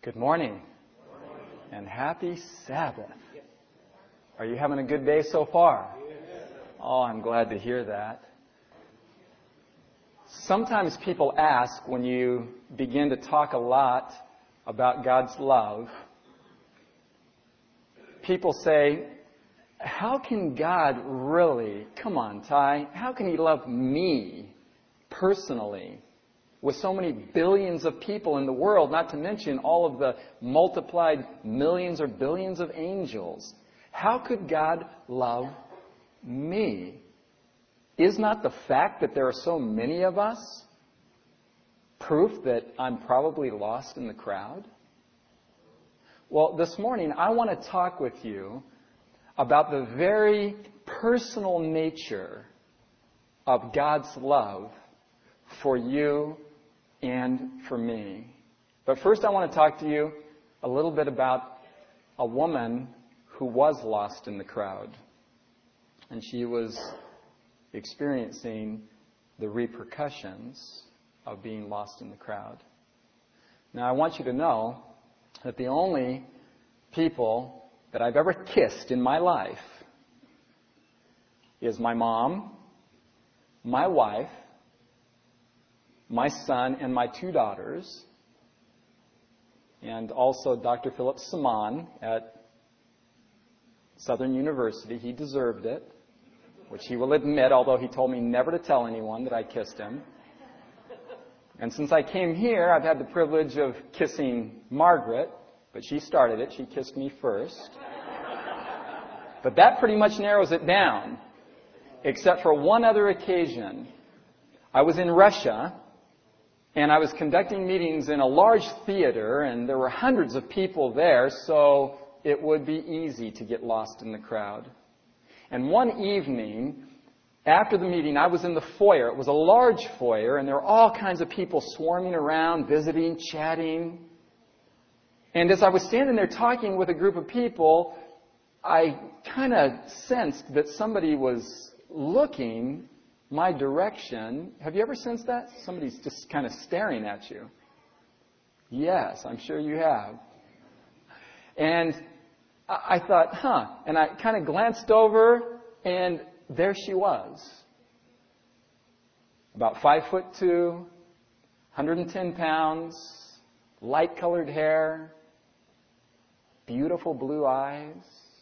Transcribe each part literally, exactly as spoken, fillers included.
Good morning and happy Sabbath. Are you having a good day so far? Oh, I'm glad to hear that. Sometimes people ask when you begin to talk a lot about God's love, people say, how can God really, come on, Ty, how can He love me personally with so many billions of people in the world, not to mention all of the multiplied millions or billions of angels? How could God love me? Is not the fact that there are so many of us proof that I'm probably lost in the crowd? Well, this morning I want to talk with you about the very personal nature of God's love for you and for me. But first I want to talk to you a little bit about a woman who was lost in the crowd. And she was experiencing the repercussions of being lost in the crowd. Now I want you to know that the only people that I've ever kissed in my life is my mom, my wife, my son, and my two daughters, and also Doctor Philip Saman at Southern University. He deserved it, which he will admit, although he told me never to tell anyone that I kissed him. And since I came here, I've had the privilege of kissing Margaret, but she started it. She kissed me first. But that pretty much narrows it down, except for one other occasion. I was in Russia, and I was conducting meetings in a large theater, and there were hundreds of people there, so it would be easy to get lost in the crowd. And one evening, after the meeting, I was in the foyer. It was a large foyer, and there were all kinds of people swarming around, visiting, chatting. And as I was standing there talking with a group of people, I kind of sensed that somebody was looking my direction. Have you ever sensed that? Somebody's just kind of staring at you. Yes, I'm sure you have. And I thought, huh. And I kind of glanced over, and there she was. About five foot two, one hundred ten pounds, light-colored hair, beautiful blue eyes.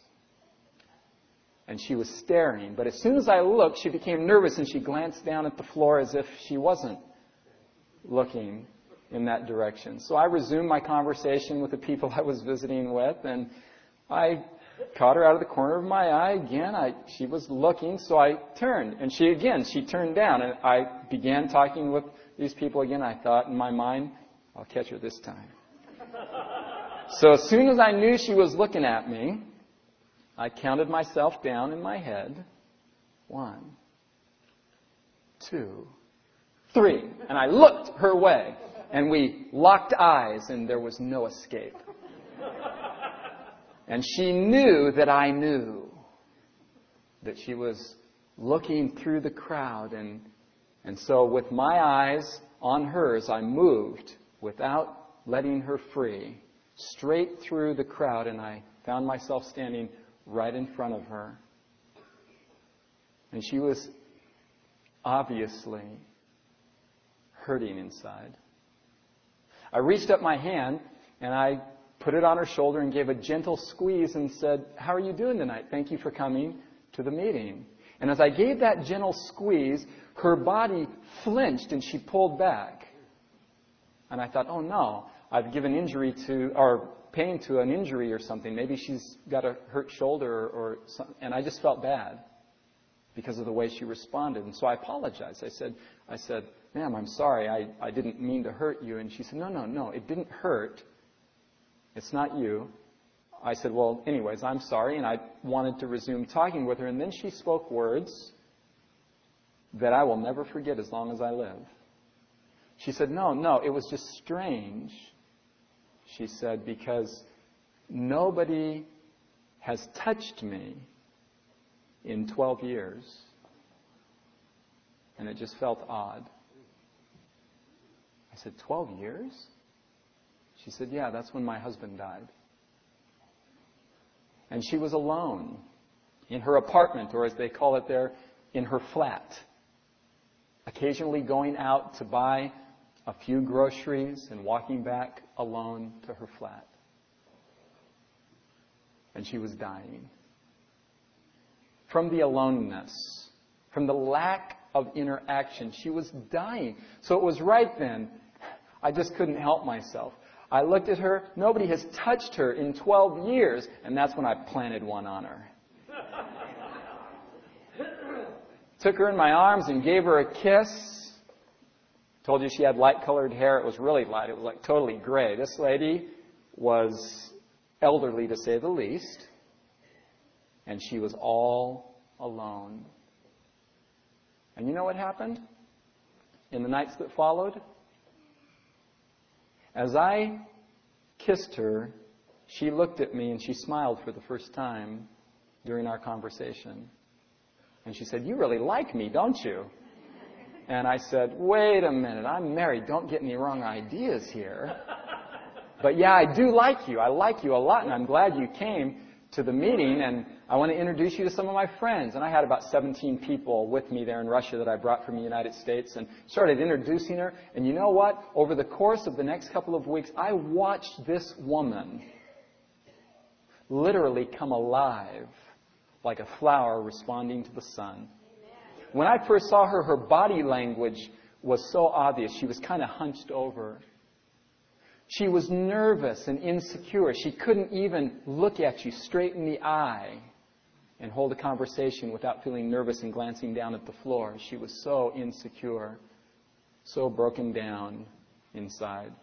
And she was staring. But as soon as I looked, she became nervous and she glanced down at the floor as if she wasn't looking in that direction. So I resumed my conversation with the people I was visiting with, and I caught her out of the corner of my eye again. I, she was looking, so I turned. And she again, she turned down. And I began talking with these people again. I thought in my mind, I'll catch her this time. So as soon as I knew she was looking at me, I counted myself down in my head. One, two, three. And I looked her way. And we locked eyes, and there was no escape. And she knew that I knew that she was looking through the crowd. And, and so with my eyes on hers, I moved without letting her free, straight through the crowd, and I found myself standing right in front of her. And she was obviously hurting inside. I reached up my hand and I put it on her shoulder and gave a gentle squeeze and said, "How are you doing tonight? Thank you for coming to the meeting." And as I gave that gentle squeeze, her body flinched and she pulled back. And I thought, oh no, I've given injury to, or pain to an injury or something. Maybe she's got a hurt shoulder or, or something. And I just felt bad because of the way she responded. And so I apologized. I said, I said, "Ma'am, I'm sorry. I, I didn't mean to hurt you." And she said, no, no, no, it didn't hurt. It's not you. I said, well, anyways, I'm sorry. And I wanted to resume talking with her. And then she spoke words that I will never forget as long as I live. She said, no, no, it was just strange. She said, because nobody has touched me in twelve years. And it just felt odd. I said, twelve years? She said, yeah, that's when my husband died. And she was alone in her apartment, or as they call it there, in her flat, occasionally going out to buy a few groceries and walking back alone to her flat. And she was dying. From the aloneness, from the lack of interaction, she was dying. So it was right then, I just couldn't help myself. I looked at her, nobody has touched her in twelve years, and that's when I planted one on her. Took her in my arms and gave her a kiss. Told you she had light-colored hair. It was really light. It was like totally gray. This lady was elderly, to say the least, and she was all alone. And you know what happened in the nights that followed? As I kissed her, she looked at me and she smiled for the first time during our conversation. And she said, you really like me, don't you? And I said, wait a minute, I'm married. Don't get any wrong ideas here. But yeah, I do like you. I like you a lot, and I'm glad you came to the meeting, and I want to introduce you to some of my friends. And I had about seventeen people with me there in Russia that I brought from the United States and started introducing her. And you know what? Over the course of the next couple of weeks, I watched this woman literally come alive like a flower responding to the sun. When I first saw her, her body language was so obvious. She was kind of hunched over. She was nervous and insecure. She couldn't even look at you straight in the eye and hold a conversation without feeling nervous and glancing down at the floor. She was so insecure, so broken down inside.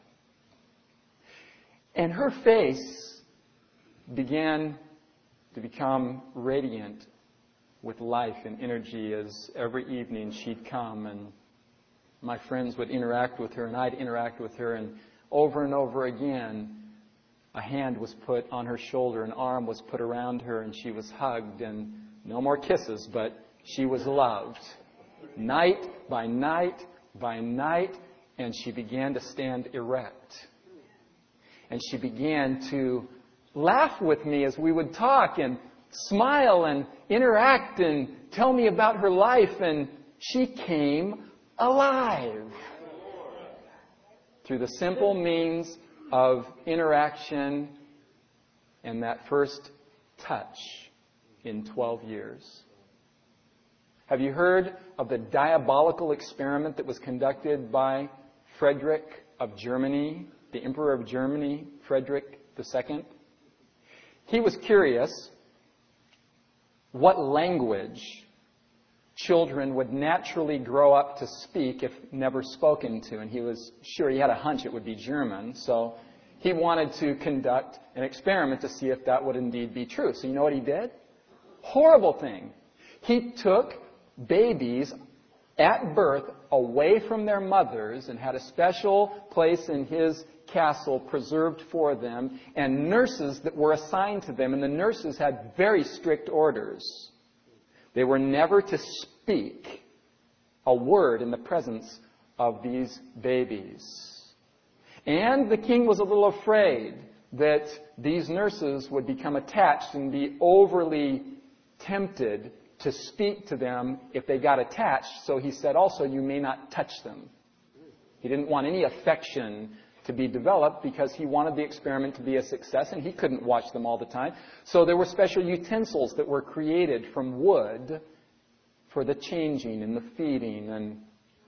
And her face began to become radiant with life and energy as every evening she'd come and my friends would interact with her and I'd interact with her, and over and over again a hand was put on her shoulder, an arm was put around her, and she was hugged, and no more kisses, but she was loved. Night by night by night, and she began to stand erect. And she began to laugh with me as we would talk and smile and interact and tell me about her life, and she came alive through the simple means of interaction and that first touch in twelve years. Have you heard of the diabolical experiment that was conducted by Frederick of Germany, the Emperor of Germany, Frederick the Second? He was curious what language children would naturally grow up to speak if never spoken to. And he was sure, he had a hunch it would be German. So he wanted to conduct an experiment to see if that would indeed be true. So you know what he did? Horrible thing. He took babies at birth away from their mothers and had a special place in his castle preserved for them, and nurses that were assigned to them. And the nurses had very strict orders. They were never to speak a word in the presence of these babies. And the king was a little afraid that these nurses would become attached and be overly tempted to speak to them if they got attached. So he said also, you may not touch them. He didn't want any affection to be developed because he wanted the experiment to be a success, and he couldn't watch them all the time. So there were special utensils that were created from wood for the changing and the feeding. And,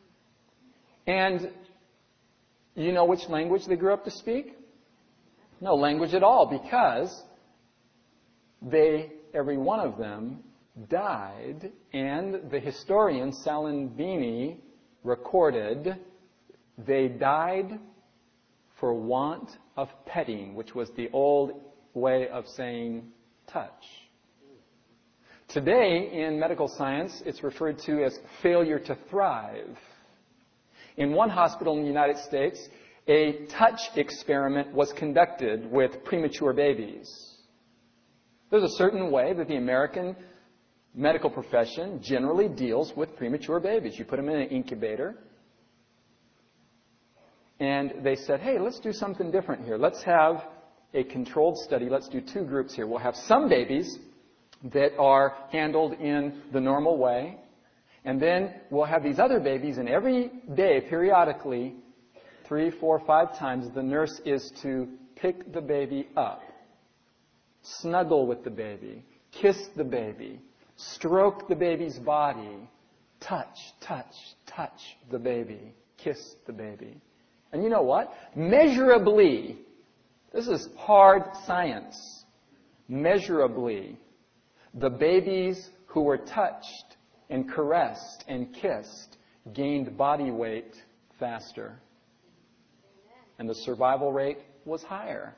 and you know which language they grew up to speak? No language at all, because they, every one of them, died, and the historian Salimbeni recorded they died for want of petting, which was the old way of saying touch. Today, in medical science, it's referred to as failure to thrive. In one hospital in the United States, a touch experiment was conducted with premature babies. There's a certain way that the American medical profession generally deals with premature babies. You put them in an incubator, And they said, hey, let's do something different here. Let's have a controlled study. Let's do two groups here. We'll have some babies that are handled in the normal way. And then we'll have these other babies, and every day, periodically, three, four, five times, the nurse is to pick the baby up, snuggle with the baby, kiss the baby, stroke the baby's body, touch, touch, touch the baby, kiss the baby. And you know what? Measurably, this is hard science, measurably, the babies who were touched and caressed and kissed gained body weight faster. And the survival rate was higher.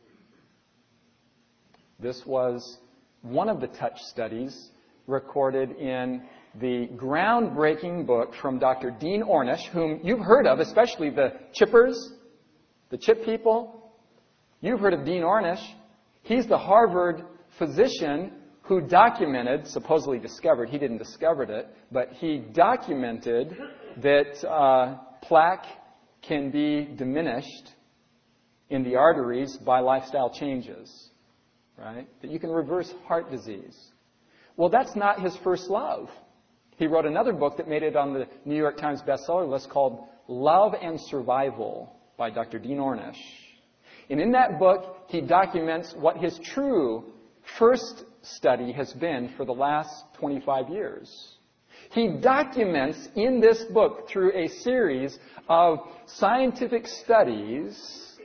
This was one of the touch studies recorded in the groundbreaking book from Doctor Dean Ornish, whom you've heard of, especially the chippers, the chip people. You've heard of Dean Ornish. He's the Harvard physician who documented, supposedly discovered, he didn't discover it, but he documented that uh, plaque can be diminished in the arteries by lifestyle changes, right? That you can reverse heart disease. Well, that's not his first love. He wrote another book that made it on the New York Times bestseller list called Love and Survival by Doctor Dean Ornish. And in that book, he documents what his true first study has been for the last twenty-five years. He documents in this book through a series of scientific studies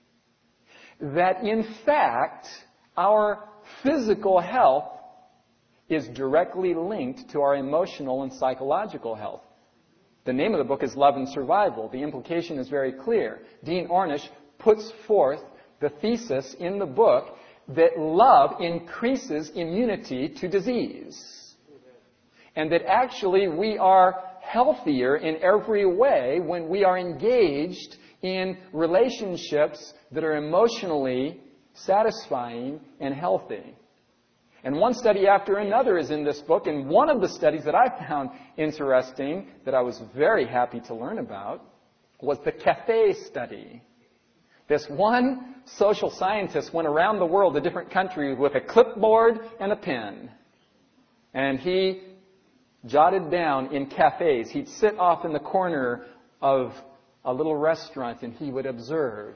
that, in fact, our physical health is directly linked to our emotional and psychological health. The name of the book is Love and Survival. The implication is very clear. Dean Ornish puts forth the thesis in the book that love increases immunity to disease. And that actually we are healthier in every way when we are engaged in relationships that are emotionally satisfying and healthy. And one study after another is in this book, and one of the studies that I found interesting, that I was very happy to learn about, was the cafe study. This one social scientist went around the world to different countries with a clipboard and a pen. And he jotted down in cafes. He'd sit off in the corner of a little restaurant and he would observe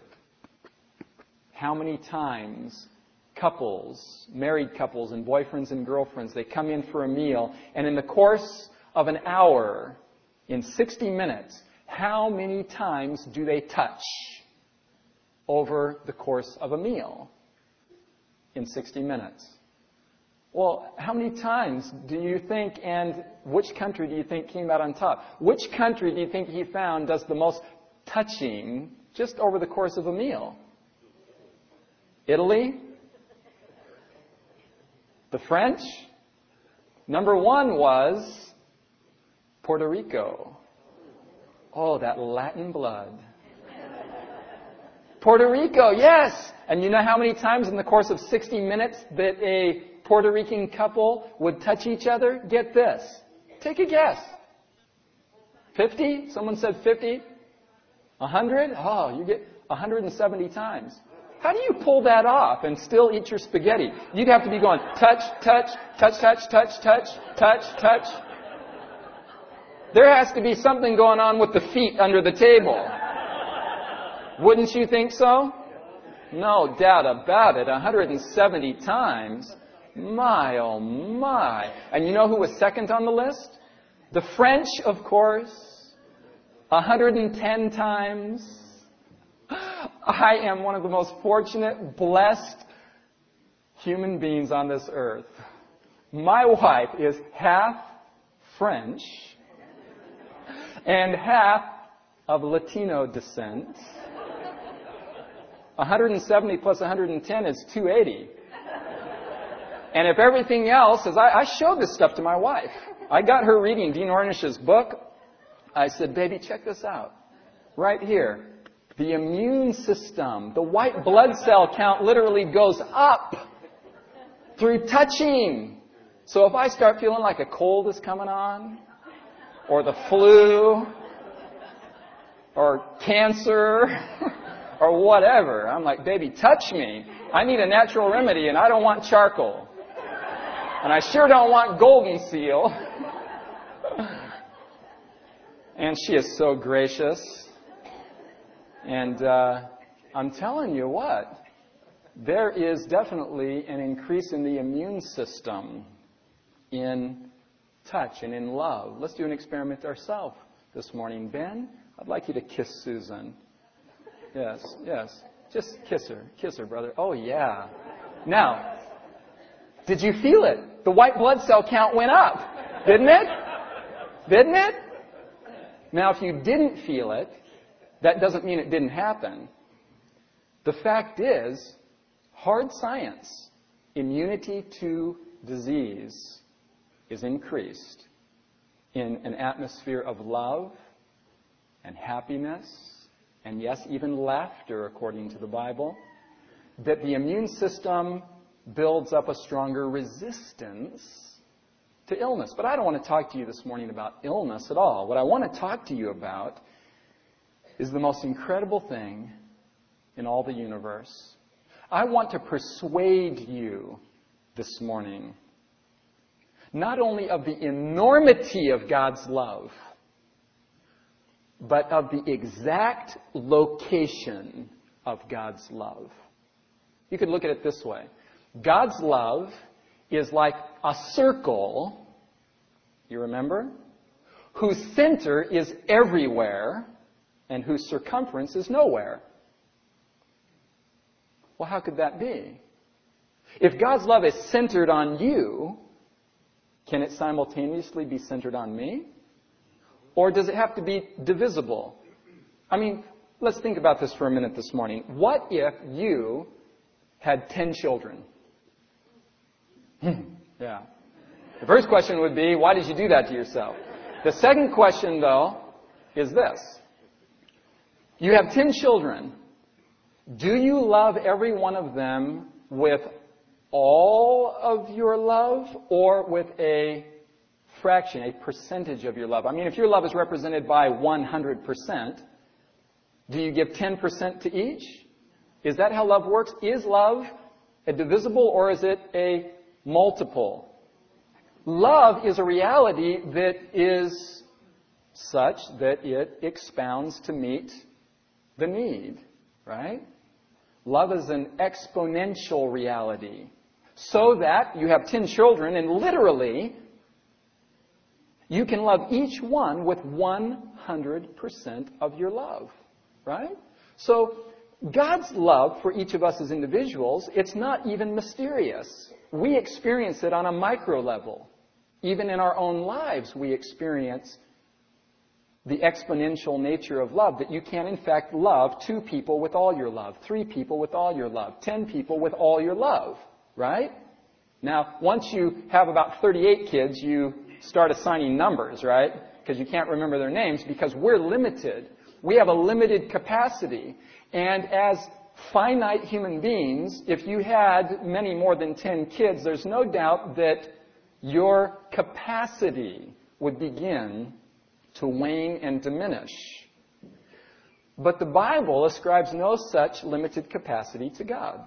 how many times couples, married couples and boyfriends and girlfriends, they come in for a meal, and in the course of an hour, in sixty minutes, how many times do they touch over the course of a meal in sixty minutes? Well, how many times do you think, and which country do you think came out on top? Which country do you think he found does the most touching just over the course of a meal? Italy? The French? Number one was Puerto Rico. Oh, that Latin blood. Puerto Rico, yes! And you know how many times in the course of sixty minutes that a Puerto Rican couple would touch each other? Get this. Take a guess. fifty? Someone said fifty? one hundred? Oh, you get one hundred seventy times. How do you pull that off and still eat your spaghetti? You'd have to be going touch, touch, touch, touch, touch, touch, touch, touch. There has to be something going on with the feet under the table. Wouldn't you think so? No doubt about it. one hundred seventy times. My, oh my. And you know who was second on the list? The French, of course. one hundred ten times. I am one of the most fortunate, blessed human beings on this earth. My wife is half French and half of Latino descent. one hundred seventy plus one hundred ten is two hundred eighty. And if everything else is, I, I showed this stuff to my wife. I got her reading Dean Ornish's book. I said, baby, check this out. Right here. The immune system, the white blood cell count literally goes up through touching. So if I start feeling like a cold is coming on, or the flu, or cancer or whatever. I'm like, baby, touch me. I need a natural remedy, and I don't want charcoal. And I sure don't want golden seal. And she is so gracious. And uh, I'm telling you what, there is definitely an increase in the immune system in touch and in love. Let's do an experiment ourselves this morning. Ben, I'd like you to kiss Susan. Yes, yes. Just kiss her. Kiss her, brother. Oh, yeah. Now, did you feel it? The white blood cell count went up, didn't it? Didn't it? Now, if you didn't feel it, that doesn't mean it didn't happen. The fact is, hard science, immunity to disease is increased in an atmosphere of love and happiness, and yes, even laughter, according to the Bible, that the immune system builds up a stronger resistance to illness. But I don't want to talk to you this morning about illness at all. What I want to talk to you about is the most incredible thing in all the universe. I want to persuade you this morning not only of the enormity of God's love, but of the exact location of God's love. You could look at it this way. God's love is like a circle, you remember, whose center is everywhere and whose circumference is nowhere. Well, how could that be? If God's love is centered on you, can it simultaneously be centered on me? Or does it have to be divisible? I mean, let's think about this for a minute this morning. What if you had ten children? Yeah. The first question would be, why did you do that to yourself? The second question, though, is this. You have ten children. Do you love every one of them with all of your love or with a fraction, a percentage of your love? I mean, if your love is represented by one hundred percent, do you give ten percent to each? Is that how love works? Is love a divisible or is it a multiple? Love is a reality that is such that it expounds to meet the need, right? Love is an exponential reality. So that you have ten children and literally you can love each one with one hundred percent of your love, right? So God's love for each of us as individuals, it's not even mysterious. We experience it on a micro level. Even in our own lives, we experience the exponential nature of love, that you can, in fact, love two people with all your love, three people with all your love, ten people with all your love, right? Now, once you have about thirty-eight kids, you start assigning numbers, right? Because you can't remember their names because we're limited. We have a limited capacity. And as finite human beings, if you had many more than ten kids, there's no doubt that your capacity would begin to wane and diminish. But the Bible ascribes no such limited capacity to God.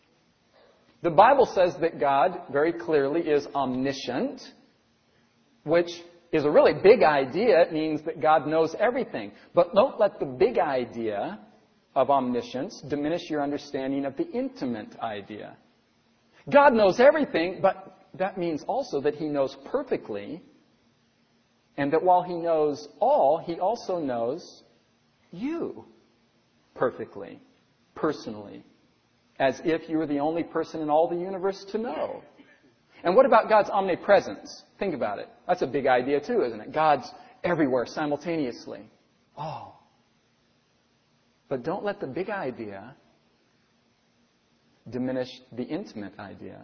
The Bible says that God very clearly is omniscient, which is a really big idea. It means that God knows everything. But don't let the big idea of omniscience diminish your understanding of the intimate idea. God knows everything, but that means also that He knows perfectly, and that while He knows all, He also knows you perfectly, personally, as if you were the only person in all the universe to know. And what about God's omnipresence? Think about it. That's a big idea too, isn't it? God's everywhere simultaneously. Oh. But don't let the big idea diminish the intimate idea.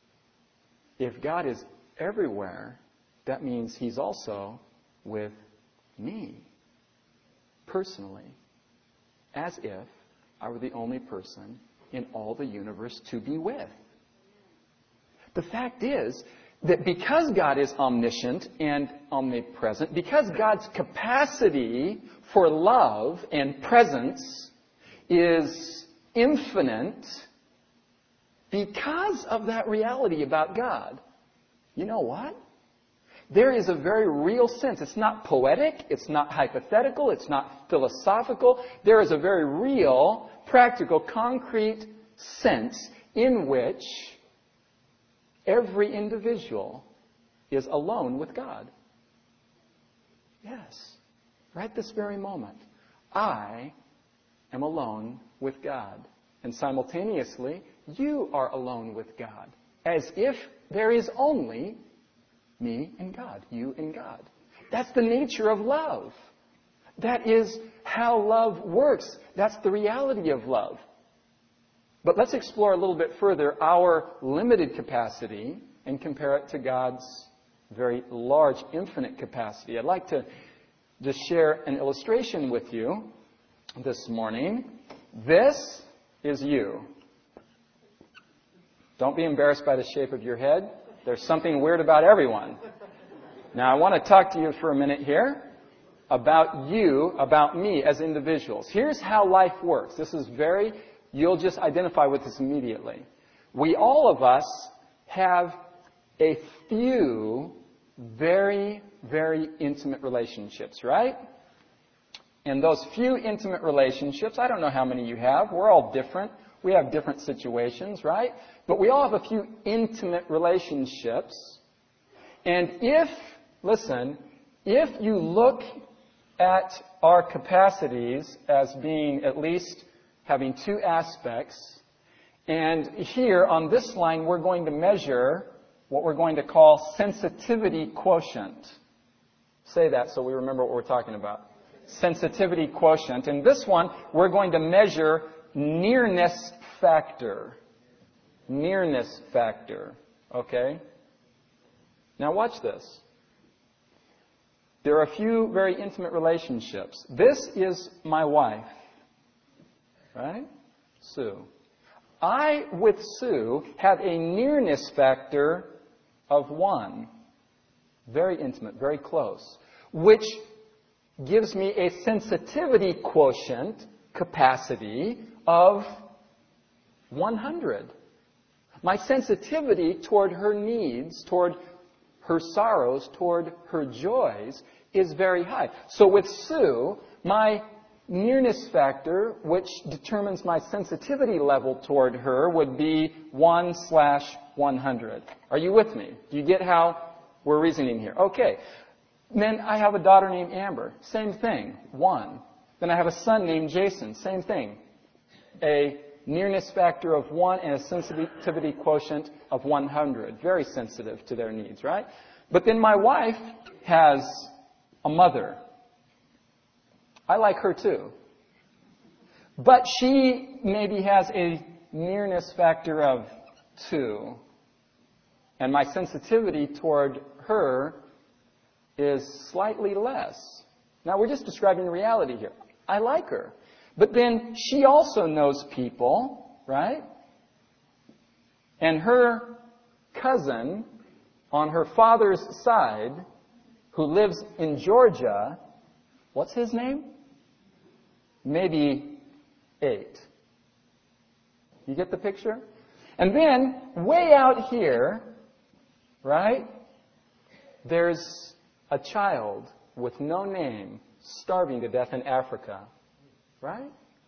If God is everywhere, that means He's also with me, personally, as if I were the only person in all the universe to be with. The fact is that because God is omniscient and omnipresent, because God's capacity for love and presence is infinite, because of that reality about God, you know what? There is a very real sense. It's not poetic. It's not hypothetical. It's not philosophical. There is a very real, practical, concrete sense in which every individual is alone with God. Yes. Right this very moment. I am alone with God. And simultaneously, you are alone with God. As if there is only me and God, you and God. That's the nature of love. That is how love works. That's the reality of love. But let's explore a little bit further our limited capacity and compare it to God's very large, infinite capacity. I'd like to just share an illustration with you this morning. This is you. Don't be embarrassed by the shape of your head. There's something weird about everyone. Now, I want to talk to you for a minute here about you, about me as individuals. Here's how life works. This is very, you'll just identify with this immediately. We, all of us, have a few very, very intimate relationships, right? And those few intimate relationships, I don't know how many you have. We're all different. We have different situations, right? But we all have a few intimate relationships. And if, listen, if you look at our capacities as being at least having two aspects, and here on this line we're going to measure what we're going to call sensitivity quotient. Say that so we remember what we're talking about. Sensitivity quotient. In this one, we're going to measure nearness factor. Nearness factor. Okay? Now watch this. There are a few very intimate relationships. This is my wife. Right? Sue. I, with Sue, have a nearness factor of one. Very intimate, very close. Which gives me a sensitivity quotient capacity of one hundred. My sensitivity toward her needs, toward her sorrows, toward her joys is very high. So with Sue, my nearness factor, which determines my sensitivity level toward her, would be one slash one hundred. Are you with me? Do you get how we're reasoning here? Okay. Then I have a daughter named Amber. Same thing. One. Then I have a son named Jason. Same thing. A nearness factor of one and a sensitivity quotient of one hundred. Very sensitive to their needs, right? But then my wife has a mother. I like her too. But she maybe has a nearness factor of two. And my sensitivity toward her is slightly less. Now, we're just describing reality here. I like her. But then she also knows people, right? And her cousin on her father's side, who lives in Georgia, what's his name? Maybe eight. You get the picture? And then, way out here, right, there's a child with no name starving to death in Africa. Right?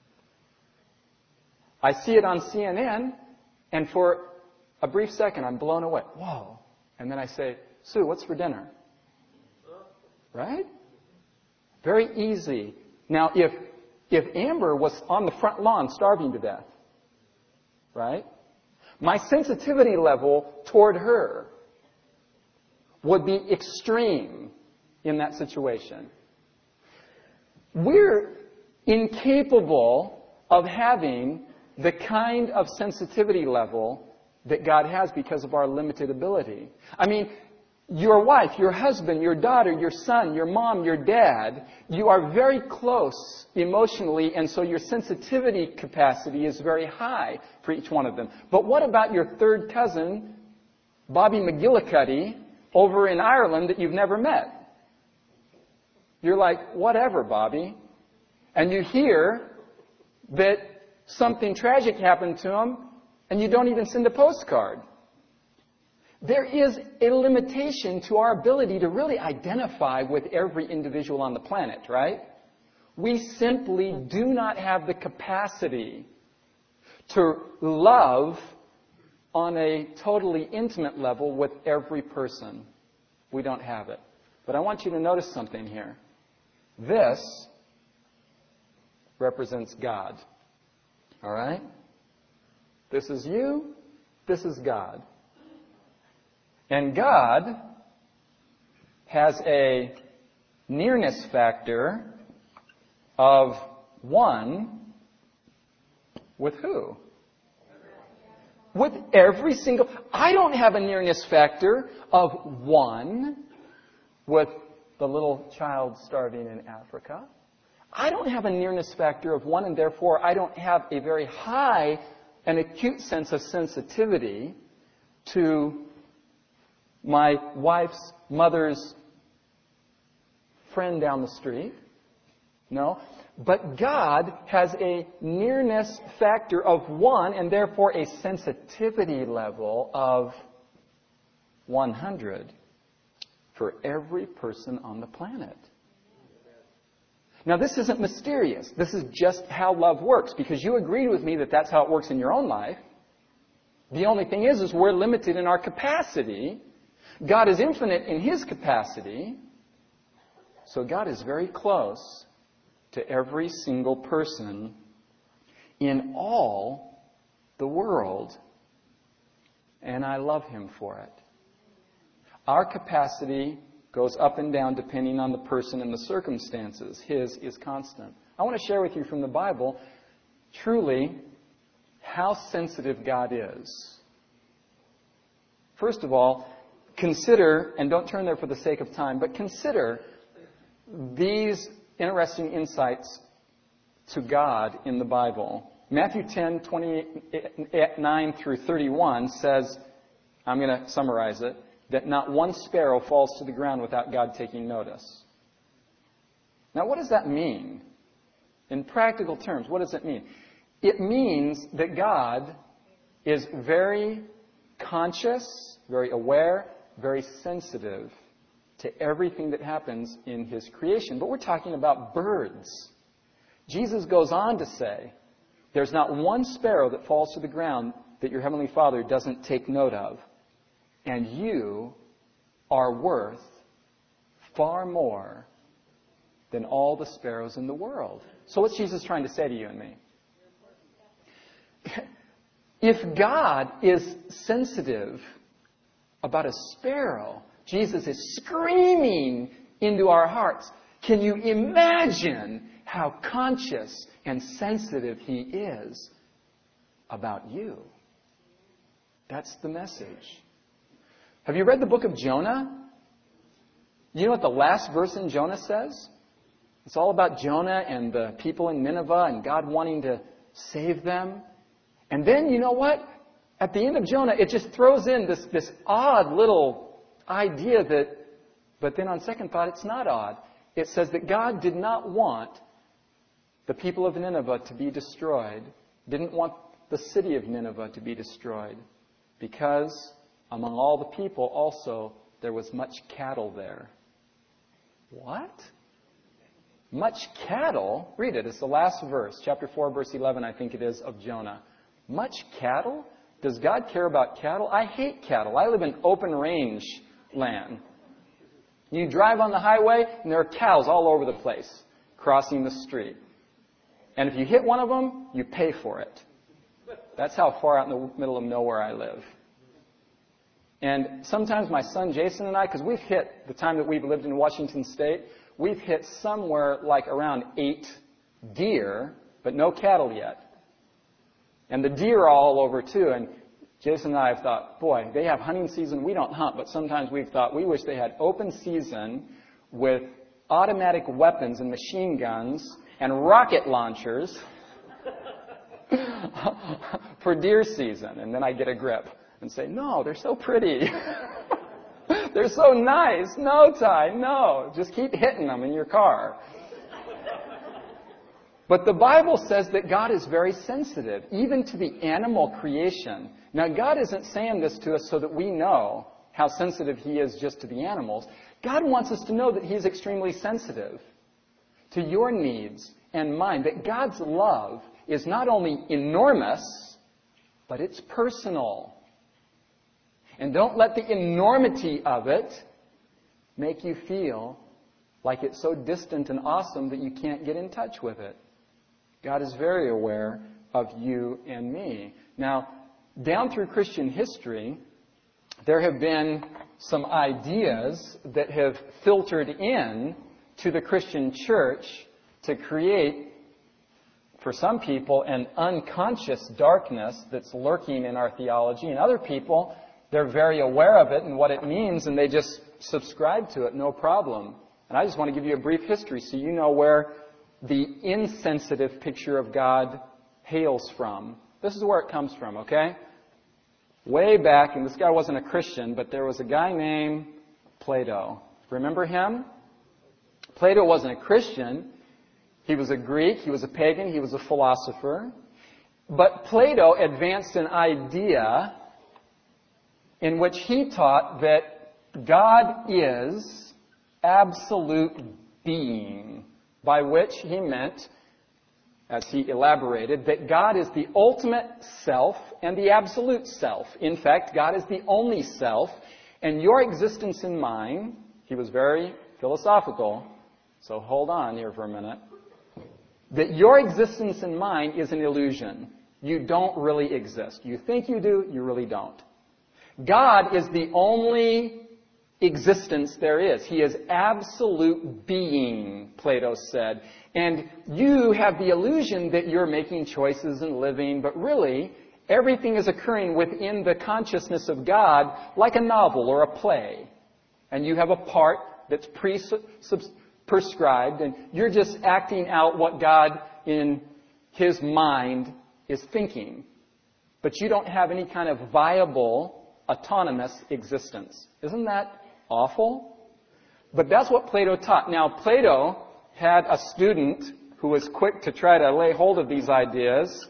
I see it on C N N, and for a brief second, I'm blown away. Whoa. And then I say, Sue, what's for dinner? Right? Very easy. Now, if if Amber was on the front lawn starving to death, right? My sensitivity level toward her would be extreme in that situation. We're incapable of having the kind of sensitivity level that God has because of our limited ability. I mean, your wife, your husband, your daughter, your son, your mom, your dad, you are very close emotionally, and so your sensitivity capacity is very high for each one of them. But what about your third cousin Bobby McGillicuddy over in Ireland that you've never met. You're like, whatever, Bobby. And you hear that something tragic happened to him, and you don't even send a postcard. There is a limitation to our ability to really identify with every individual on the planet, right? We simply do not have the capacity to love on a totally intimate level with every person. We don't have it. But I want you to notice something here. This represents God. All right? This is you. This is God. And God has a nearness factor of one with who? With every single... I don't have a nearness factor of one with the little child starving in Africa. I don't have a nearness factor of one, and therefore I don't have a very high and acute sense of sensitivity to my wife's mother's friend down the street. No. But God has a nearness factor of one, and therefore a sensitivity level of one hundred for every person on the planet. Now, this isn't mysterious. This is just how love works, because you agreed with me that that's how it works in your own life. The only thing is, is we're limited in our capacity. God is infinite in His capacity. So God is very close to every single person in all the world. And I love Him for it. Our capacity goes up and down depending on the person and the circumstances. His is constant. I want to share with you from the Bible, truly, how sensitive God is. First of all, consider, and don't turn there for the sake of time, but consider these interesting insights to God in the Bible. Matthew ten, twenty-nine through thirty-one says, I'm going to summarize it, that not one sparrow falls to the ground without God taking notice. Now, what does that mean? In practical terms, what does it mean? It means that God is very conscious, very aware, very sensitive to everything that happens in His creation. But we're talking about birds. Jesus goes on to say, there's not one sparrow that falls to the ground that your Heavenly Father doesn't take note of. And you are worth far more than all the sparrows in the world. So what's Jesus trying to say to you and me? If God is sensitive about a sparrow, Jesus is screaming into our hearts. Can you imagine how conscious and sensitive He is about you? That's the message. Have you read the book of Jonah? You know what the last verse in Jonah says? It's all about Jonah and the people in Nineveh and God wanting to save them. And then, you know what? At the end of Jonah, it just throws in this, this odd little idea that, but then on second thought, it's not odd. It says that God did not want the people of Nineveh to be destroyed, didn't want the city of Nineveh to be destroyed, because among all the people also there was much cattle there. What? Much cattle? Read it. It's the last verse. Chapter four, verse eleven, I think it is, of Jonah. Much cattle? Does God care about cattle? I hate cattle. I live in open range land. You drive on the highway and there are cows all over the place crossing the street. And if you hit one of them, you pay for it. That's how far out in the middle of nowhere I live. And sometimes my son Jason and I, because we've hit, the time that we've lived in Washington State, we've hit somewhere like around eight deer, but no cattle yet. And the deer are all over too. And Jason and I have thought, boy, they have hunting season. We don't hunt, but sometimes we've thought, we wish they had open season with automatic weapons and machine guns and rocket launchers for deer season. And then I get a grip. and say, no, they're so pretty. They're so nice. No, Ty, no. Just keep hitting them in your car. But the Bible says that God is very sensitive, even to the animal creation. Now, God isn't saying this to us so that we know how sensitive He is just to the animals. God wants us to know that He is extremely sensitive to your needs and mine. That God's love is not only enormous, but it's personal. And don't let the enormity of it make you feel like it's so distant and awesome that you can't get in touch with it. God is very aware of you and me. Now, down through Christian history, there have been some ideas that have filtered in to the Christian church to create, for some people, an unconscious darkness that's lurking in our theology. And other people, they're very aware of it and what it means, and they just subscribe to it, no problem. And I just want to give you a brief history so you know where the insensitive picture of God hails from. This is where it comes from, okay? Way back, and this guy wasn't a Christian, but there was a guy named Plato. Remember him? Plato wasn't a Christian. He was a Greek, he was a pagan, he was a philosopher. But Plato advanced an idea in which he taught that God is absolute being, by which he meant, as he elaborated, that God is the ultimate self and the absolute self. In fact, God is the only self, and your existence and mine, he was very philosophical, so hold on here for a minute, that your existence and mine is an illusion. You don't really exist. You think you do, you really don't. God is the only existence there is. He is absolute being, Plato said. And you have the illusion that you're making choices and living, but really, everything is occurring within the consciousness of God like a novel or a play. And you have a part that's pre-prescribed, and you're just acting out what God in His mind is thinking. But you don't have any kind of viable, autonomous existence. Isn't that awful? But that's what Plato taught. Now, Plato had a student who was quick to try to lay hold of these ideas,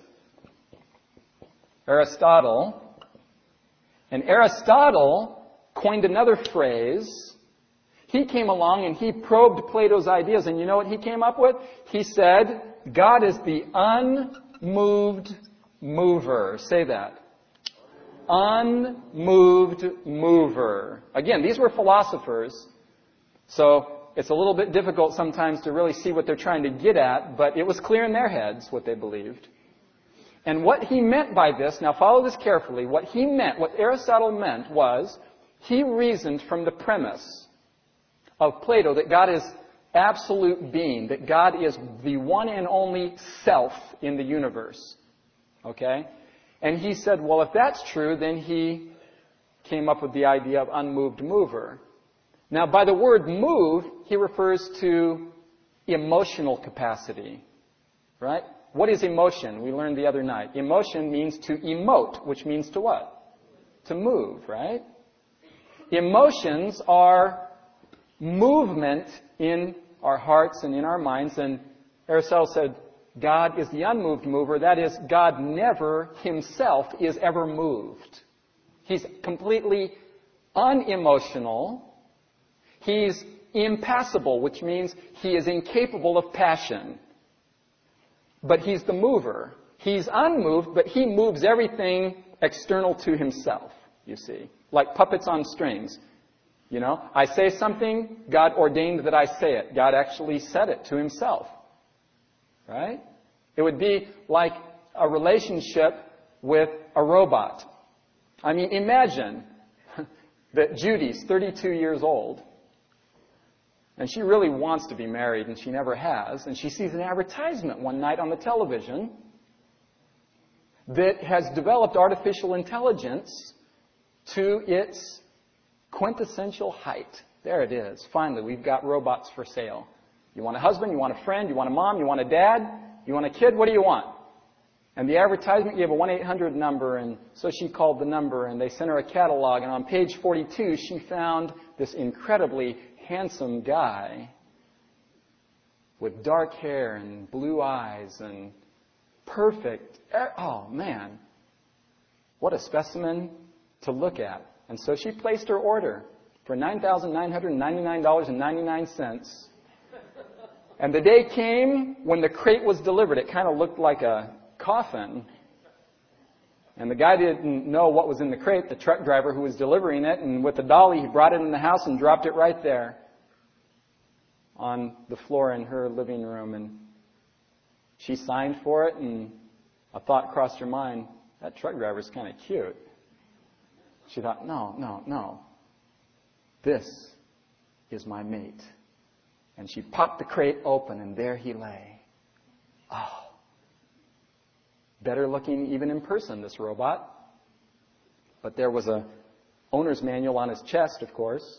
Aristotle. And Aristotle coined another phrase. He came along and he probed Plato's ideas, and you know what he came up with? He said, God is the unmoved mover. Say that. Unmoved mover. Again, these were philosophers, so it's a little bit difficult sometimes to really see what they're trying to get at, but it was clear in their heads what they believed. And what he meant by this, now follow this carefully, what he meant, what Aristotle meant was, he reasoned from the premise of Plato that God is absolute being, that God is the one and only self in the universe. Okay? And he said, well, if that's true, then he came up with the idea of unmoved mover. Now, by the word move, he refers to emotional capacity. Right? What is emotion? We learned the other night. Emotion means to emote, which means to what? To move, right? Emotions are movement in our hearts and in our minds. And Aristotle said, God is the unmoved mover. That is, God never himself is ever moved. He's completely unemotional. He's impassible, which means he is incapable of passion. But he's the mover. He's unmoved, but he moves everything external to himself, you see. Like puppets on strings. You know, I say something, God ordained that I say it. God actually said it to himself. Right? It would be like a relationship with a robot. I mean, imagine that Judy's thirty-two years old, and she really wants to be married, and she never has, and she sees an advertisement one night on the television that has developed artificial intelligence to its quintessential height. There it is. Finally, we've got robots for sale. You want a husband, you want a friend, you want a mom, you want a dad, you want a kid, what do you want? And the advertisement gave a one eight hundred number, and so she called the number, and they sent her a catalog. And on page forty-two, she found this incredibly handsome guy with dark hair and blue eyes and perfect. Oh, man. What a specimen to look at. And so she placed her order for nine thousand nine hundred ninety-nine dollars and ninety-nine cents. And the day came when the crate was delivered. It kind of looked like a coffin. And the guy didn't know what was in the crate, the truck driver who was delivering it. And with the dolly, he brought it in the house and dropped it right there on the floor in her living room. And she signed for it, and a thought crossed her mind, that truck driver's kind of cute. She thought, no, no, no. This is my mate. And she popped the crate open, and there he lay. Oh. Better looking even in person, this robot. But there was a owner's manual on his chest, of course,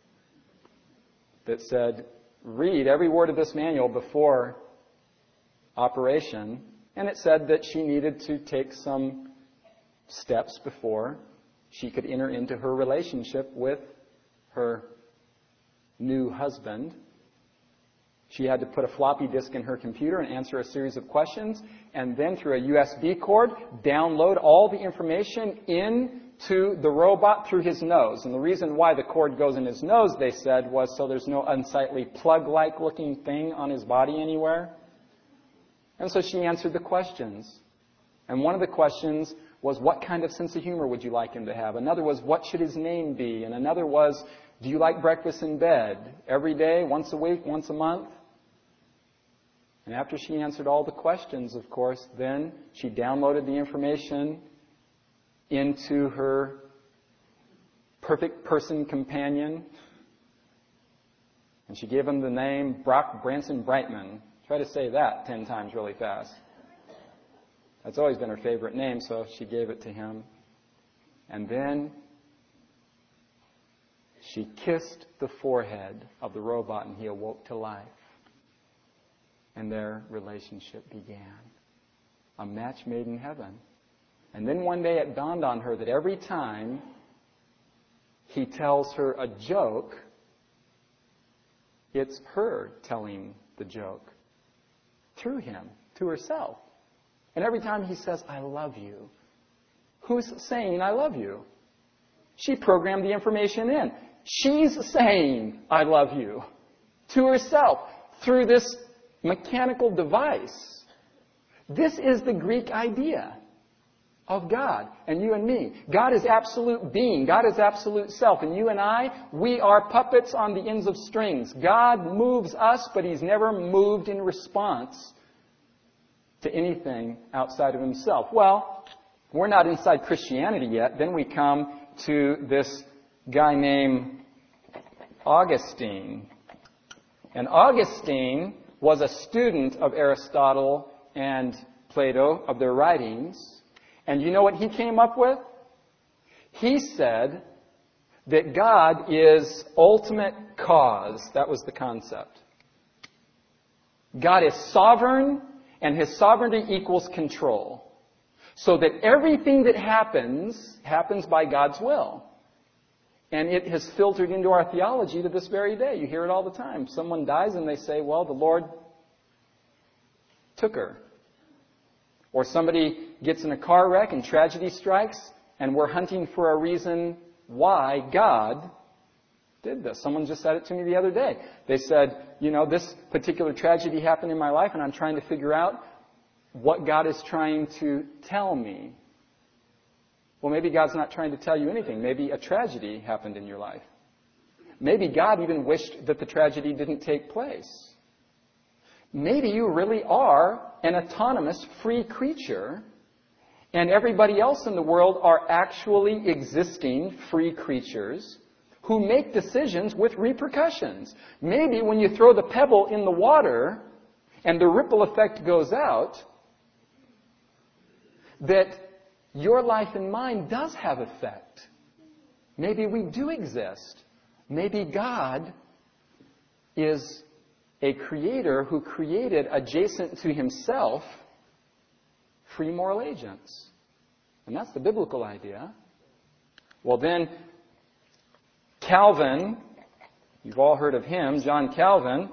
that said, read every word of this manual before operation. And it said that she needed to take some steps before she could enter into her relationship with her new husband. She had to put a floppy disk in her computer and answer a series of questions, and then through a U S B cord, download all the information into the robot through his nose. And the reason why the cord goes in his nose, they said, was so there's no unsightly plug-like looking thing on his body anywhere. And so she answered the questions. And one of the questions was, what kind of sense of humor would you like him to have? Another was, what should his name be? And another was, do you like breakfast in bed? Every day, once a week, once a month? And after she answered all the questions, of course, then she downloaded the information into her perfect person companion. And she gave him the name Brock Branson Brightman. Try to say that ten times really fast. That's always been her favorite name, so she gave it to him. And then she kissed the forehead of the robot, and he awoke to life. And their relationship began. A match made in heaven. And then one day it dawned on her that every time he tells her a joke, it's her telling the joke through him, to herself. And every time he says, I love you, who's saying I love you? She programmed the information in. She's saying, I love you, to herself through this mechanical device. This is the Greek idea of God and you and me. God is absolute being. God is absolute self. And you and I, we are puppets on the ends of strings. God moves us, but He's never moved in response to anything outside of Himself. Well, we're not inside Christianity yet. Then we come to this guy named Augustine. And Augustine was a student of Aristotle and Plato, of their writings. And you know what he came up with? He said that God is ultimate cause. That was the concept. God is sovereign, and His sovereignty equals control. So that everything that happens, happens by God's will. And it has filtered into our theology to this very day. You hear it all the time. Someone dies and they say, well, the Lord took her. Or somebody gets in a car wreck and tragedy strikes, and we're hunting for a reason why God did this. Someone just said it to me the other day. They said, you know, this particular tragedy happened in my life, and I'm trying to figure out what God is trying to tell me. Well, maybe God's not trying to tell you anything. Maybe a tragedy happened in your life. Maybe God even wished that the tragedy didn't take place. Maybe you really are an autonomous, free creature, and everybody else in the world are actually existing free creatures who make decisions with repercussions. Maybe when you throw the pebble in the water and the ripple effect goes out, that your life and mine does have effect. Maybe we do exist. Maybe God is a creator who created adjacent to Himself free moral agents. And that's the biblical idea. Well, then, Calvin, you've all heard of him, John Calvin,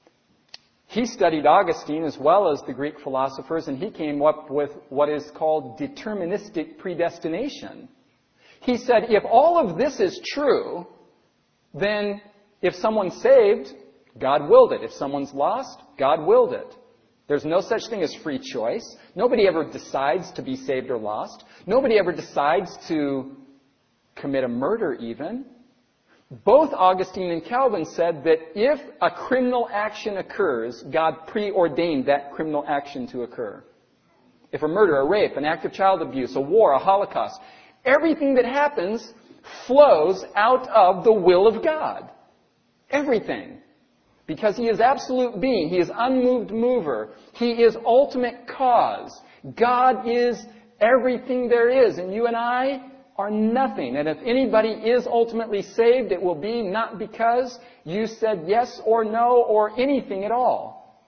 he studied Augustine as well as the Greek philosophers, and he came up with what is called deterministic predestination. He said, if all of this is true, then if someone's saved, God willed it. If someone's lost, God willed it. There's no such thing as free choice. Nobody ever decides to be saved or lost. Nobody ever decides to commit a murder even. Both Augustine and Calvin said that if a criminal action occurs, God preordained that criminal action to occur. If a murder, a rape, an act of child abuse, a war, a Holocaust, everything that happens flows out of the will of God. Everything. Because He is absolute being. He is unmoved mover. He is ultimate cause. God is everything there is. And you and I are nothing. And if anybody is ultimately saved, it will be not because you said yes or no or anything at all.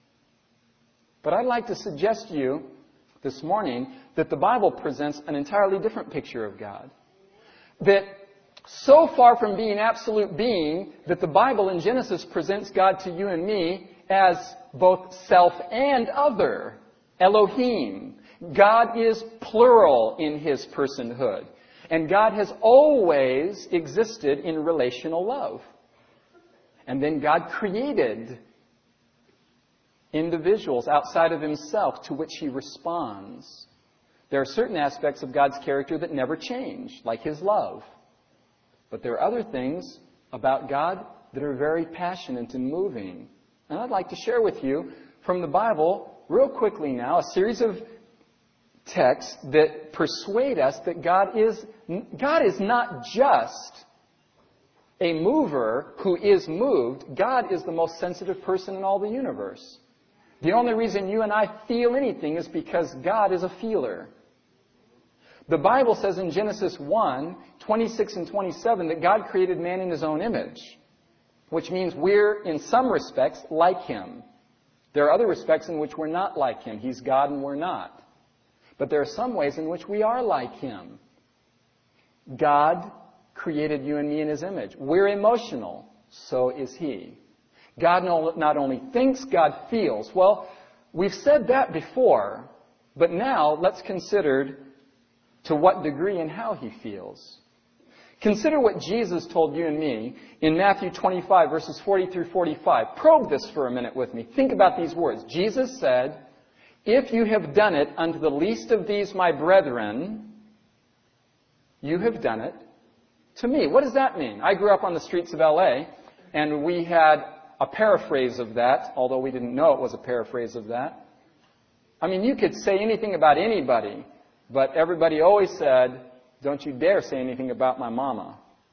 But I'd like to suggest to you this morning that the Bible presents an entirely different picture of God. That so far from being absolute being, that the Bible in Genesis presents God to you and me as both self and other. Elohim. God is plural in His personhood. And God has always existed in relational love. And then God created individuals outside of Himself to which He responds. There are certain aspects of God's character that never change, like His love. But there are other things about God that are very passionate and moving. And I'd like to share with you from the Bible, real quickly now, a series of texts that persuade us that God is, God is not just a mover who is moved. God is the most sensitive person in all the universe. The only reason you and I feel anything is because God is a feeler. The Bible says in Genesis one, twenty-six and twenty-seven that God created man in His own image, which means we're, in some respects, like Him. There are other respects in which we're not like Him. He's God and we're not. But there are some ways in which we are like Him. God created you and me in His image. We're emotional. So is He. God not only thinks, God feels. Well, we've said that before. But now let's consider to what degree and how He feels. Consider what Jesus told you and me in Matthew twenty-five, verses forty through forty-five. Probe this for a minute with me. Think about these words. Jesus said, "If you have done it unto the least of these my brethren, you have done it to me." What does that mean? I grew up on the streets of L A, and we had a paraphrase of that, although we didn't know it was a paraphrase of that. I mean, you could say anything about anybody, but everybody always said, "Don't you dare say anything about my mama."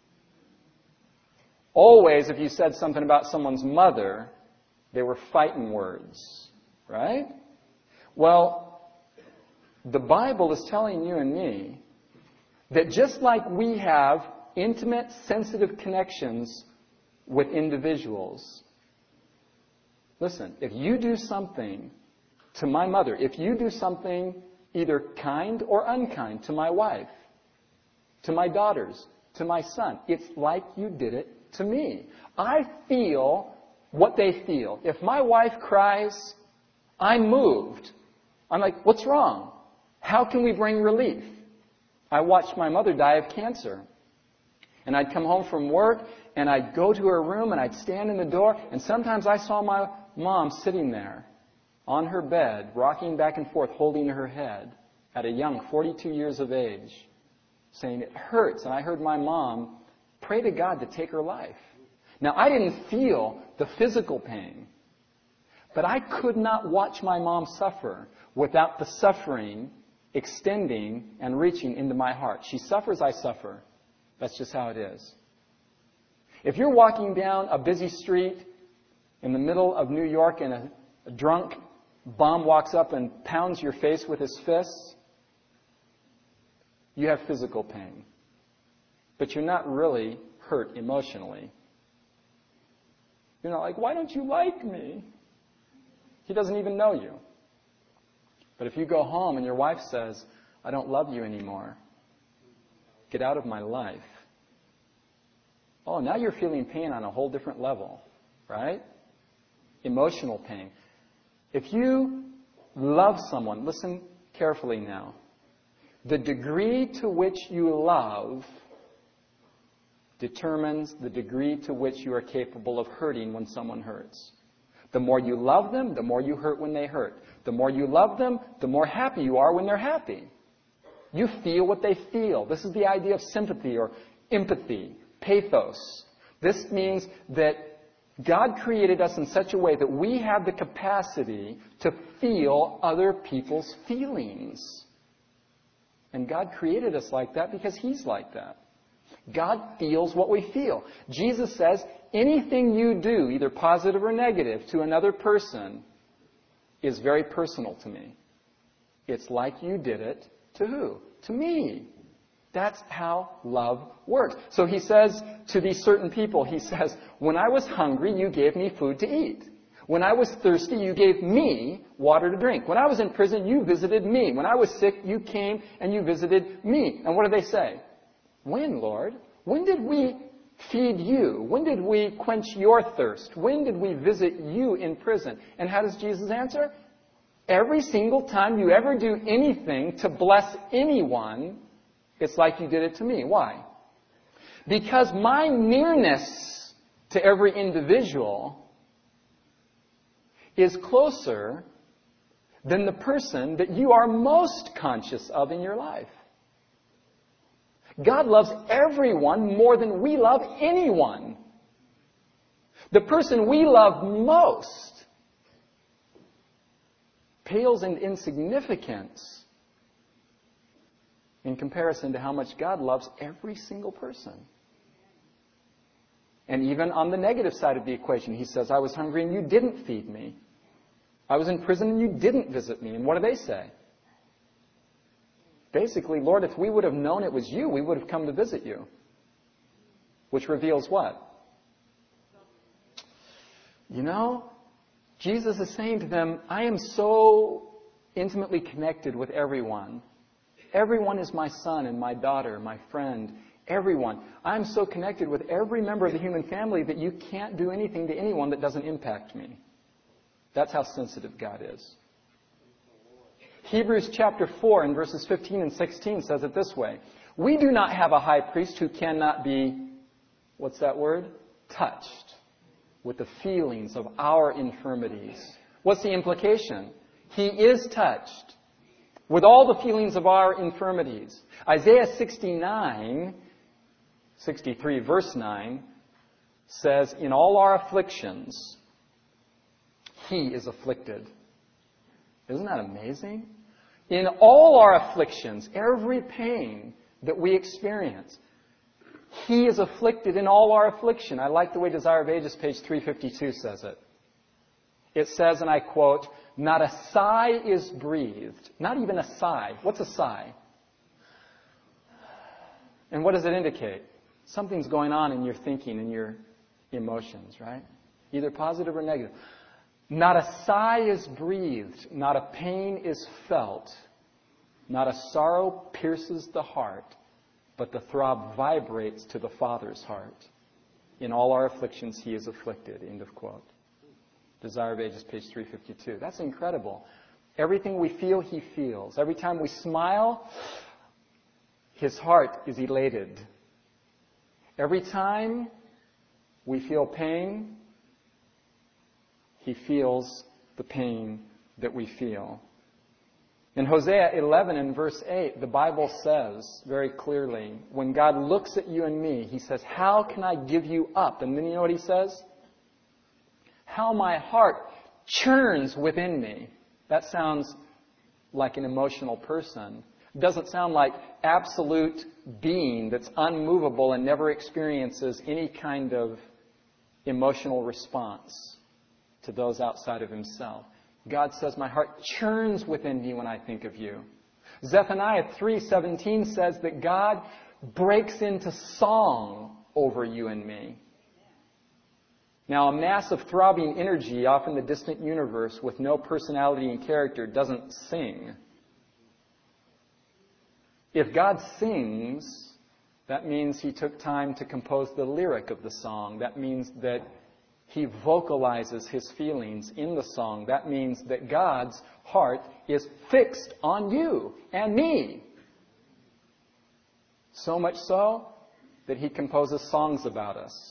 Always, if you said something about someone's mother, they were fighting words, right? Well, the Bible is telling you and me that just like we have intimate, sensitive connections with individuals, listen, if you do something to my mother, if you do something either kind or unkind to my wife, to my daughters, to my son, it's like you did it to me. I feel what they feel. If my wife cries, I'm moved. I'm like, what's wrong? How can we bring relief? I watched my mother die of cancer. And I'd come home from work, and I'd go to her room, and I'd stand in the door, and sometimes I saw my mom sitting there on her bed, rocking back and forth, holding her head at a young forty-two years of age, saying, "It hurts." And I heard my mom pray to God to take her life. Now, I didn't feel the physical pain, but I could not watch my mom suffer without the suffering extending and reaching into my heart. She suffers, I suffer. That's just how it is. If you're walking down a busy street in the middle of New York and a, a drunk bum walks up and pounds your face with his fists, you have physical pain. But you're not really hurt emotionally. You're not like, "Why don't you like me?" He doesn't even know you. But if you go home and your wife says, I don't love you anymore, get out of my life. Oh, now you're feeling pain on a whole different level, right? Emotional pain. If you love someone, listen carefully now. The degree to which you love determines the degree to which you are capable of hurting when someone hurts. The more you love them, the more you hurt when they hurt. The more you love them, the more happy you are when they're happy. You feel what they feel. This is the idea of sympathy or empathy, pathos. This means that God created us in such a way that we have the capacity to feel other people's feelings. And God created us like that because He's like that. God feels what we feel. Jesus says, anything you do, either positive or negative, to another person is very personal to me. It's like you did it to who? To me. That's how love works. So He says to these certain people, He says, when I was hungry, you gave me food to eat. When I was thirsty, you gave me water to drink. When I was in prison, you visited me. When I was sick, you came and you visited me. And what do they say? When, Lord? When did we feed you? When did we quench your thirst? When did we visit you in prison? And how does Jesus answer? Every single time you ever do anything to bless anyone, it's like you did it to me. Why? Because my nearness to every individual is closer than the person that you are most conscious of in your life. God loves everyone more than we love anyone. The person we love most pales in insignificance in comparison to how much God loves every single person. And even on the negative side of the equation, He says, I was hungry and you didn't feed me. I was in prison and you didn't visit me. And what do they say? Basically, Lord, if we would have known it was you, we would have come to visit you. Which reveals what? You know, Jesus is saying to them, I am so intimately connected with everyone. Everyone is my son and my daughter, my friend, everyone. I'm so connected with every member of the human family that you can't do anything to anyone that doesn't impact me. That's how sensitive God is. Hebrews chapter four and verses fifteen and sixteen says it this way. We do not have a high priest who cannot be, what's that word? Touched with the feelings of our infirmities. What's the implication? He is touched with all the feelings of our infirmities. Isaiah sixty-nine, sixty-three verse nine says, in all our afflictions, He is afflicted. Isn't that amazing? In all our afflictions, every pain that we experience, He is afflicted in all our affliction. I like the way Desire of Ages, page three fifty-two, says it. It says, and I quote, not a sigh is breathed. Not even a sigh. What's a sigh? And what does it indicate? Something's going on in your thinking and your emotions, right? Either positive or negative. Not a sigh is breathed, not a pain is felt, not a sorrow pierces the heart, but the throb vibrates to the Father's heart. In all our afflictions He is afflicted. End of quote. Desire of Ages, page three fifty-two. That's incredible. Everything we feel, He feels. Every time we smile, His heart is elated. Every time we feel pain, He feels the pain that we feel. In Hosea eleven and verse eight, the Bible says very clearly, when God looks at you and me, He says, how can I give you up? And then you know what He says? How my heart churns within me. That sounds like an emotional person. It doesn't sound like absolute being that's unmovable and never experiences any kind of emotional response to those outside of Himself. God says, my heart churns within me when I think of you. Zephaniah three seventeen says that God breaks into song over you and me. Now, a mass of throbbing energy off in the distant universe with no personality and character doesn't sing. If God sings, that means He took time to compose the lyric of the song. That means that He vocalizes His feelings in the song. That means that God's heart is fixed on you and me. So much so that He composes songs about us.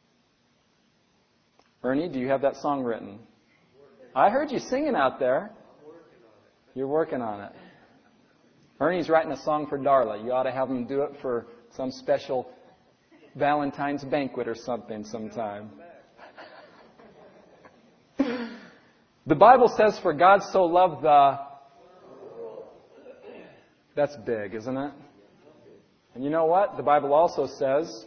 Ernie, do you have that song written? I heard you singing out there. You're working on it. Ernie's writing a song for Darla. You ought to have him do it for some special Valentine's banquet or something sometime. The Bible says, for God so loved the... That's big, isn't it? And you know what? The Bible also says,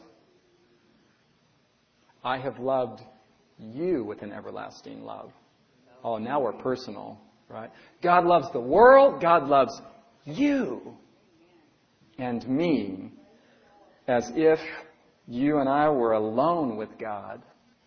I have loved you with an everlasting love. Oh, now we're personal, right? God loves the world. God loves you and me as if you and I were alone with God.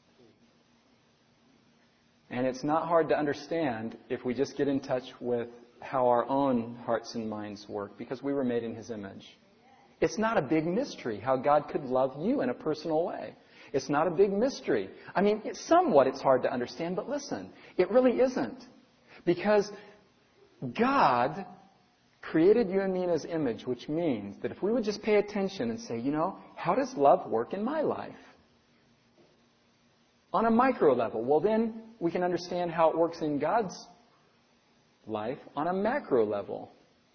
And it's not hard to understand if we just get in touch with how our own hearts and minds work, because we were made in His image. It's not a big mystery how God could love you in a personal way. It's not a big mystery. I mean, it's somewhat it's hard to understand, but listen, it really isn't. Because God created you and me in His image, which means that if we would just pay attention and say, you know, how does love work in my life? On a micro level, well then we can understand how it works in God's life on a macro level.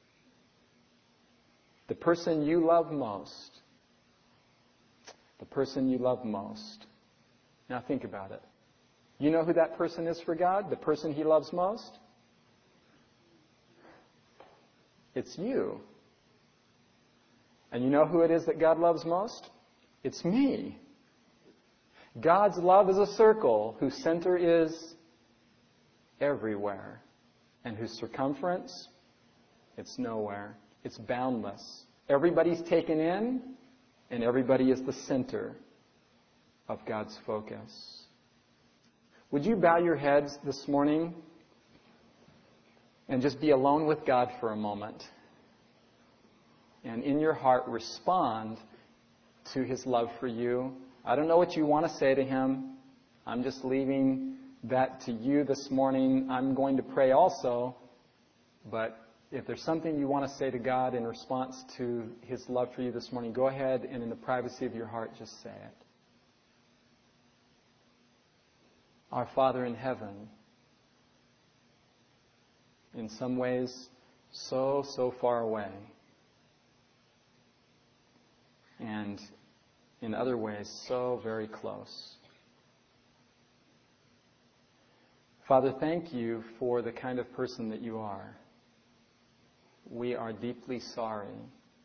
The person you love most. The person you love most. Now think about it. You know who that person is for God? The person He loves most? It's you. And you know who it is that God loves most? It's me. God's love is a circle whose center is everywhere. And whose circumference, it's nowhere. It's boundless. Everybody's taken in, and everybody is the center of God's focus. Would you bow your heads this morning and just be alone with God for a moment? And in your heart respond to His love for you. I don't know what you want to say to Him. I'm just leaving that to you this morning. I'm going to pray also. But if there's something you want to say to God in response to His love for you this morning, go ahead and in the privacy of your heart, just say it. Our Father in heaven, in some ways so, so far away, and in other ways so very close. Father, thank you for the kind of person that you are. We are deeply sorry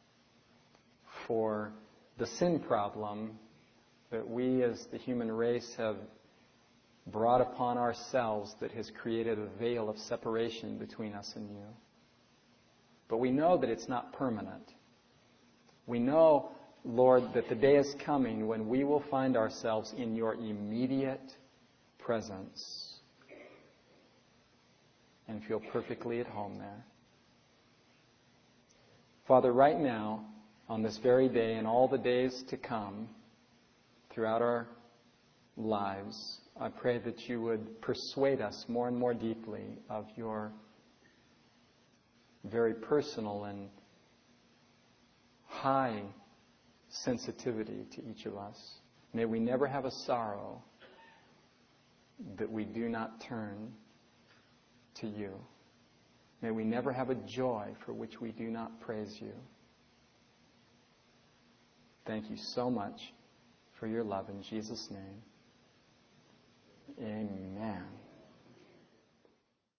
for the sin problem that we as the human race have brought upon ourselves that has created a veil of separation between us and you. But we know that it's not permanent. We know, Lord, that the day is coming when we will find ourselves in your immediate presence and feel perfectly at home there. Father, right now, on this very day and all the days to come, throughout our lives, I pray that you would persuade us more and more deeply of your very personal and high sensitivity to each of us. May we never have a sorrow that we do not turn to you. May we never have a joy for which we do not praise you. Thank you so much for your love in Jesus' name.